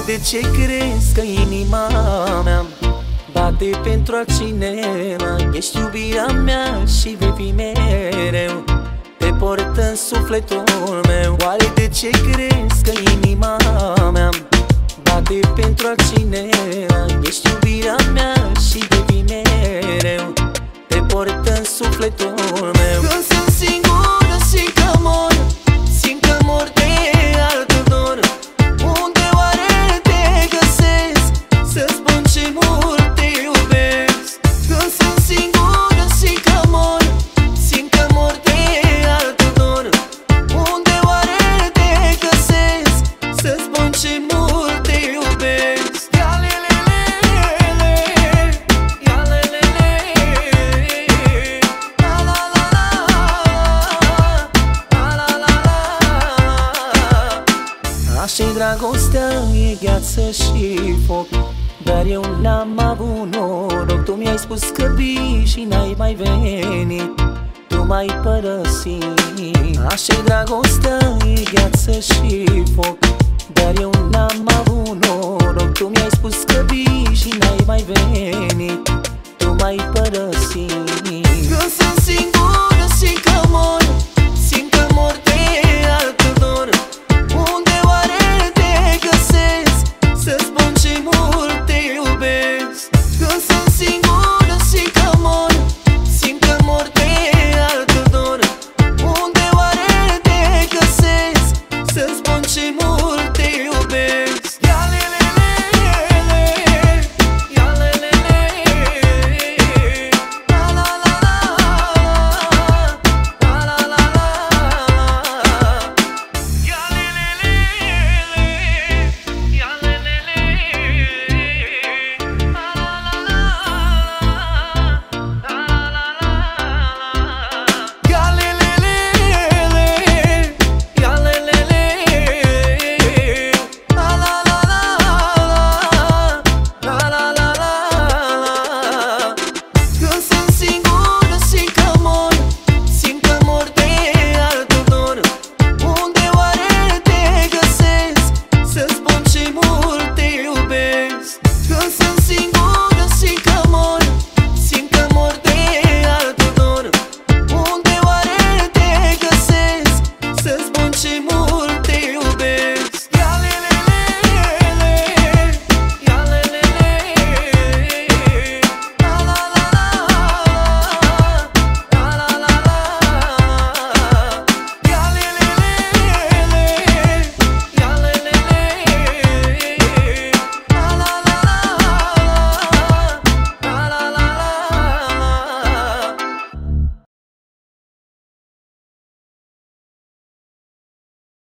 de ce crezi că inima mea bate pentru altcineva? Ești iubirea mea și vei fi mereu, te port în sufletul meu. Oare de ce crezi că inima mea bate pentru altcineva? Ești iubirea mea și vei fi mereu, te port în sufletul meu. Când sunt singură și că mor, simt că mor de altă dor. Unde oare te găsesc să spun ce mult te iubesc? Când sunt singură și că mor, simt că mor de altă dor. Unde oare te găsesc să spun ce mult te iubesc? Ia lelele, ia lelele, la la la la, la la la. Așa-i dragostea, e gheață și foc, dar eu n-am avut noroc. Tu mi-ai spus că vii și n-ai mai venit, tu m-ai părăsit. Așa-i dragostea, e gheață și foc, dar eu n-am avut noroc. Tu mi-ai spus că vii și n-ai mai venit, tu m-ai părăsit.